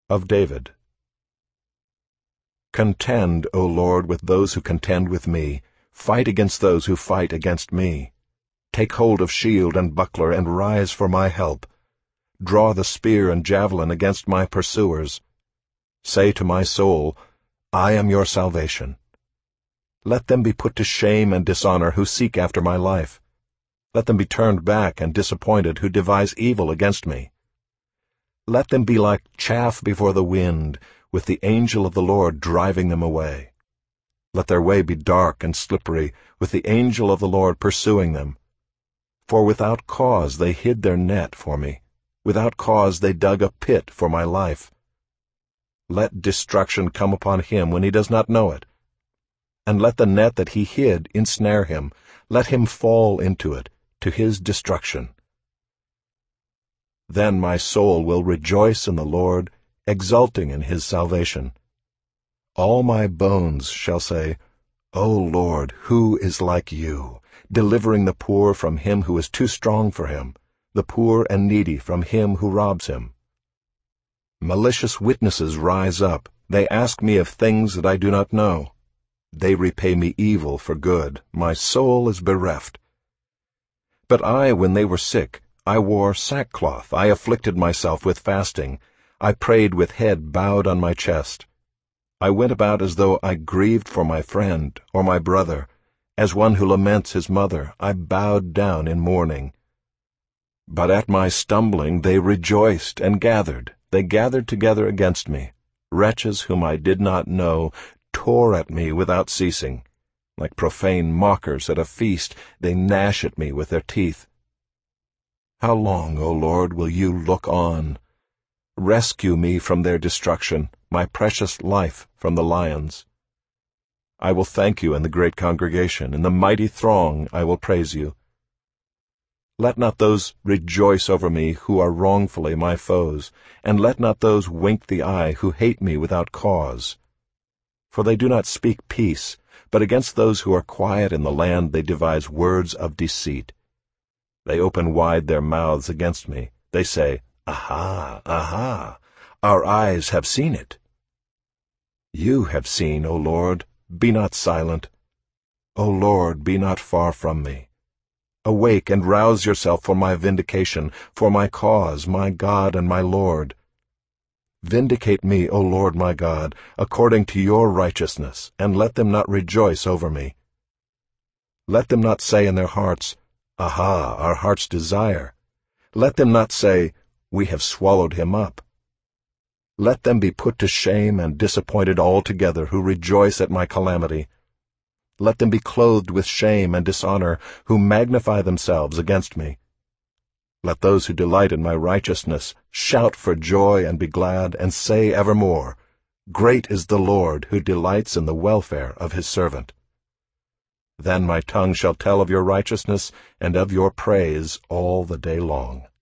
Of David. Contend, O Lord, with those who contend with me. Fight against those who fight against me. Take hold of shield and buckler, and rise for my help. Draw the spear and javelin against my pursuers. Say to my soul, I am your salvation. Let them be put to shame and dishonor who seek after my life. Let them be turned back and disappointed who devise evil against me. Let them be like chaff before the wind, with the angel of the Lord driving them away. Let their way be dark and slippery, with the angel of the Lord pursuing them. For without cause they hid their net for me. Without cause they dug a pit for my life. Let destruction come upon him when he does not know it. And let the net that he hid ensnare him. Let him fall into it, to his destruction. Then my soul will rejoice in the Lord, exulting in his salvation. All my bones shall say, O Lord, who is like you, delivering the poor from him who is too strong for him, the poor and needy from him who robs him? Malicious witnesses rise up. They ask me of things that I do not know. They repay me evil for good. My soul is bereft. But I, when they were sick, I wore sackcloth. I afflicted myself with fasting. I prayed with head bowed on my chest. I went about as though I grieved for my friend or my brother. As one who laments his mother, I bowed down in mourning. But at my stumbling they rejoiced and gathered. They gathered together against me. Wretches whom I did not know tore at me without ceasing. Like profane mockers at a feast, they gnash at me with their teeth. How long, O Lord, will you look on? Rescue me from their destruction, my precious life from the lions. I will thank you in the great congregation. In the mighty throng I will praise you. Let not those rejoice over me who are wrongfully my foes, and let not those wink the eye who hate me without cause. For they do not speak peace, but against those who are quiet in the land they devise words of deceit. They open wide their mouths against me. They say, Aha, aha, our eyes have seen it. You have seen, O Lord, be not silent. O Lord, be not far from me. Awake and rouse yourself for my vindication, for my cause, my God and my Lord. Vindicate me, O Lord my God, according to your righteousness, and let them not rejoice over me. Let them not say in their hearts, Aha, our heart's desire. Let them not say, We have swallowed him up. Let them be put to shame and disappointed altogether who rejoice at my calamity. Let them be clothed with shame and dishonor who magnify themselves against me. Let those who delight in my righteousness shout for joy and be glad, and say evermore, Great is the Lord who delights in the welfare of his servant. Then my tongue shall tell of your righteousness and of your praise all the day long.